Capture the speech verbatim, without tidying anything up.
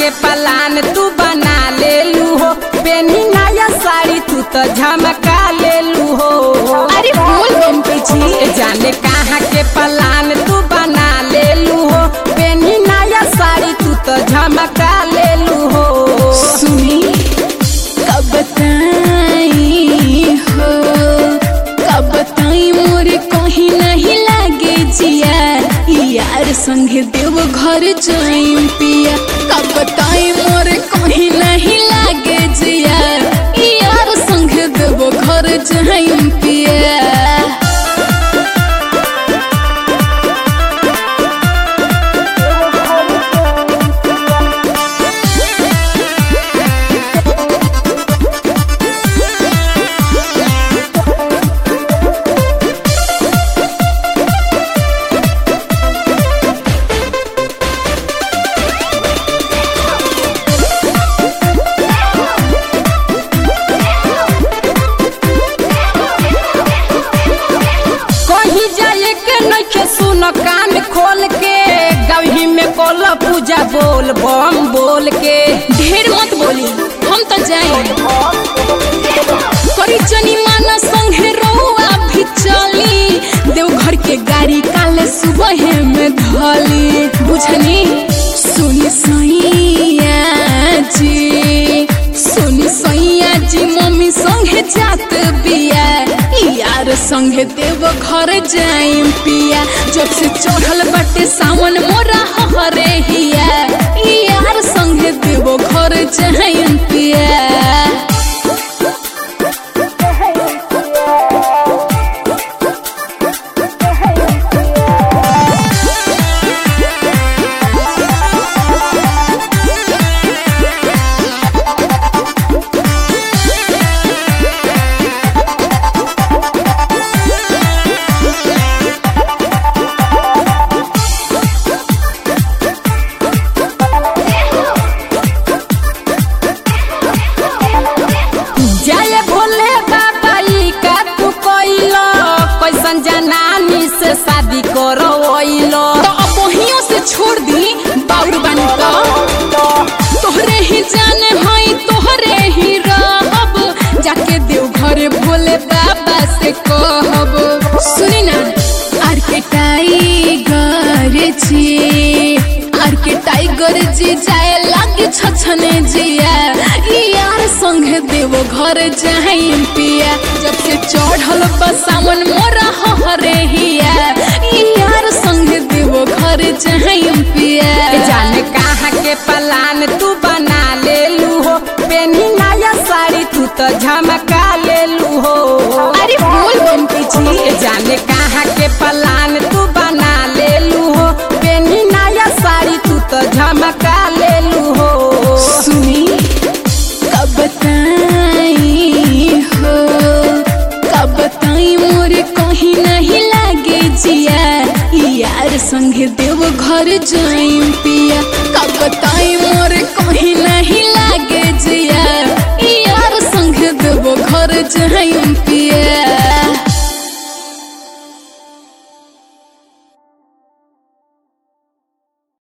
के पलान तू बना ले लू हो, पेनी नया साड़ी तू तो झमका ले लू हो। अरे बोल बंटी जी, जाने कहाँ के पलान तू बना ले लू हो, पेनी नया साड़ी तू तो झमका ले लू हो। सुनी कब बताई हो, कब बताई मोरे कहीं नहीं लागे जिया, यार संगे देव घर जाइम पिया। कब बताई मोरे कहीं नहीं लागे जिया, यार संगे देव घर जाइम पिया। कान खोल के गवही में कोल पूजा बोल बम बोल के। ढेर मत बोली, हम तो जाए करी जनी माना संगे रहुआ भी चली, देवघर के गाड़ी काले सुबह में धली। बुझनी सुनी सैया जी, सुनी सैया जी मम्मी संगे जात बिया, यार संगे देव घर जाइम पिया। जब से चढ़ल बाटे सावन मोरा हरे हिया, यार संगे देव घर जाइम पिया। जनानी से शादी करो तो अब वहीं से छोड़ दी बाउर बन का, तोहरे ही जाने हई तोहरे ही रहब, जाके देव घरे भोले बाबा से कहब। सुनी ना आर के टाइगर जी, आर के टाइगर जी जाए लागे छछने जिया, यार संगे देव घर जाइम पिया। जब से चढ़ल बसावन मोरा हरे हिया, यार संगे देव घर जाइम पिया। जाने कहाँ के पलान तू बना ले लू हो, पेनी नया साड़ी तू तो झमका ले लू हो। अरे बोल बंटी जी, जाने कहाँ के पलान तू बना ले लू हो, पेनी नया साड़ी तू तो झमका ले लू हो। सुनी कब बताई हो, कब बताई मोरे कहीं नहीं लागे जिया, यार संगे देव घर जाइम पिया। कब बताई मोरे कहीं नहीं लागे जिया, यार संगे देव घर जाइम पिया।